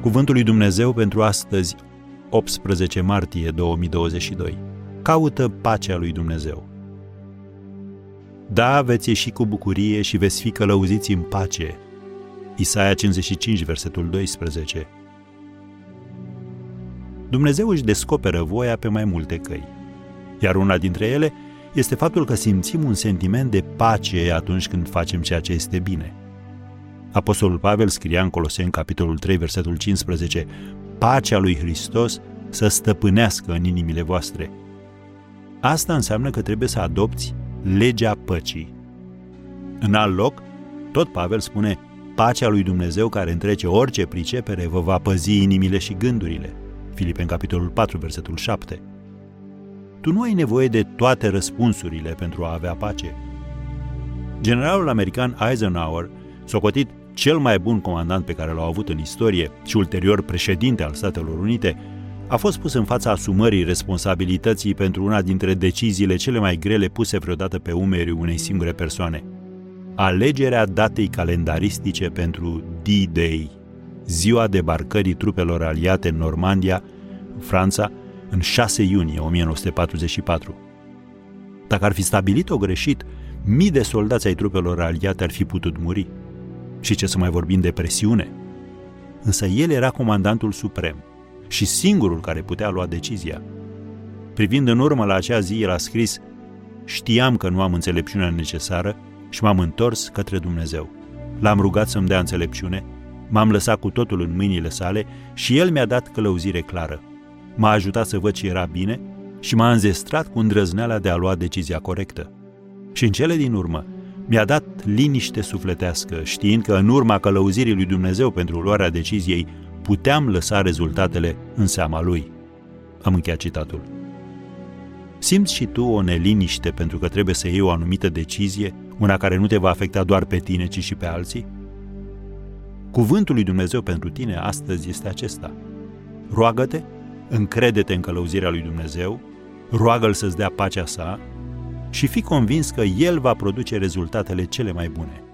Cuvântul lui Dumnezeu pentru astăzi, 18 martie 2022. Caută pacea lui Dumnezeu. Da, veți ieși cu bucurie și veți fi călăuziți în pace. Isaia 55, versetul 12. Dumnezeu își descoperă voia pe mai multe căi, iar una dintre ele este faptul că simțim un sentiment de pace atunci când facem ceea ce este bine. Apostolul Pavel scria în Coloseni, capitolul 3, versetul 15, pacea lui Hristos să stăpânească în inimile voastre. Asta înseamnă că trebuie să adopți legea păcii. În alt loc, tot Pavel spune, pacea lui Dumnezeu care întrece orice pricepere vă va păzi inimile și gândurile. Filipeni, capitolul 4, versetul 7. Tu nu ai nevoie de toate răspunsurile pentru a avea pace. Generalul american Eisenhower, socotit cel mai bun comandant pe care l-au avut în istorie și ulterior președinte al Statelor Unite, a fost pus în fața asumării responsabilității pentru una dintre deciziile cele mai grele puse vreodată pe umerii unei singure persoane. Alegerea datei calendaristice pentru D-Day, ziua debarcării trupelor aliate în Normandia, Franța, în 6 iunie 1944. Dacă ar fi stabilit-o greșit, mii de soldați ai trupelor aliate ar fi putut muri. Și ce să mai vorbim de presiune? Însă el era comandantul suprem și singurul care putea lua decizia. Privind în urmă la acea zi, el a scris, știam că nu am înțelepciunea necesară și m-am întors către Dumnezeu. L-am rugat să-mi dea înțelepciune, m-am lăsat cu totul în mâinile sale și el mi-a dat călăuzire clară. M-a ajutat să văd ce era bine și m-a înzestrat cu îndrăzneala de a lua decizia corectă. Și în cele din urmă, mi-a dat liniște sufletească, știind că în urma călăuzirii lui Dumnezeu pentru luarea deciziei, puteam lăsa rezultatele în seama lui. Am încheiat citatul. Simți și tu o neliniște pentru că trebuie să iei o anumită decizie, una care nu te va afecta doar pe tine, ci și pe alții? Cuvântul lui Dumnezeu pentru tine astăzi este acesta. Roagă-te, încrede-te în călăuzirea lui Dumnezeu, roagă-L să-ți dea pacea sa și fii convins că El va produce rezultatele cele mai bune.